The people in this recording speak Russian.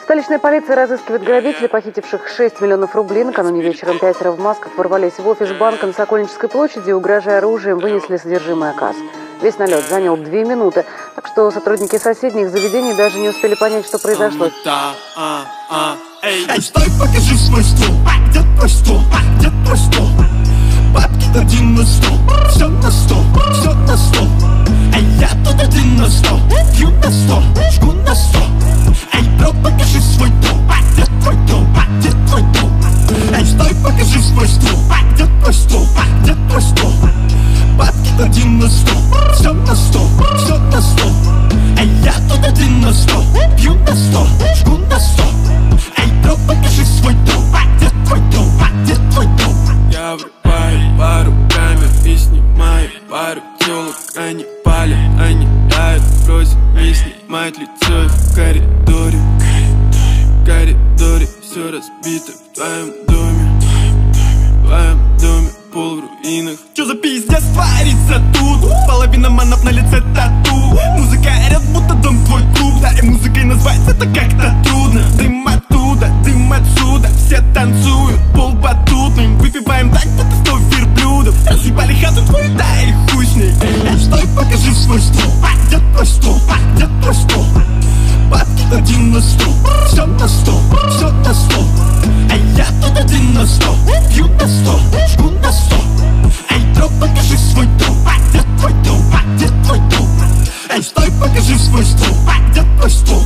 Столичная полиция разыскивает грабителей, похитивших 6 миллионов рублей. Накануне вечером 5 в масках ворвались в офис банка на Сокольнической площади и, угрожая оружием, вынесли содержимое касс. Весь налет занял 2 минуты, так что сотрудники соседних заведений даже не успели понять, что произошло. Эй, стой, покажи свой стол. Где твой стол? Где твой стол? Бабки один на стол. Все на стол, все на стол. Эй, я тут один на стол. Пью на стол, жгу на стол. Эй, бро, покажи свой дом. Где твой дом? Где твой дом? Эй, стой, покажи свой стол. Где твой стол? Где твой стол? Бабки один на стол. Все на стол, все на стол. Эй, я тут один на стол. Пью на стол, жгу на стол. Эй, бро, покажи свой дом. Где твой дом? Где твой дом? Я врубаю пару камер и снимаю пару тёлок. Они палят, они тают, просят не снимать лицо в коридоре. В коридоре все разбито в твоем доме. В твоем доме пол в руинах. Чё за пиздец творится тут? Половина манов на лице тату. Музыка орёт, будто дом твой клуб. Да, и музыкой назвать это как-то трудно. Дым оттуда, дым отсюда. Все танцуют, пол батутный. Выпиваем так, будто 100 верблюдов. Разъебали хату твою, да и хуй с ней. Эй, стой, покажи свой стол. Где твой стол? Где твой стол? Бабки один на стол. Все на стол, все на стол. Эй, я тут один на стол. Пью на стол, жгу на стол. Эй, бро, покажи свой дом. Где твой дом? Где твой дом? Эй, стой, покажи свой стол. Где твой стол?